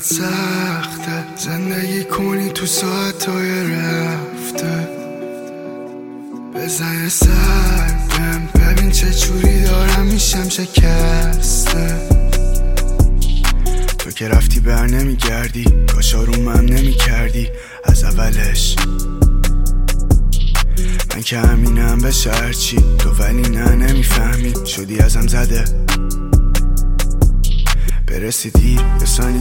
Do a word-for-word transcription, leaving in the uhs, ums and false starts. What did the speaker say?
برات سخته زندگی کنی تو ساعتهای رفته. بزن سربم ببین چه جوری دارم میشم شکسته. تو که رفتی بر نمیگردی، کاش آرومم نمیکردی از اولش. من که همینم به شرچی، تو ولی نه نمیفهمی، شدی ازم زده. برسی دیر یه ثانیه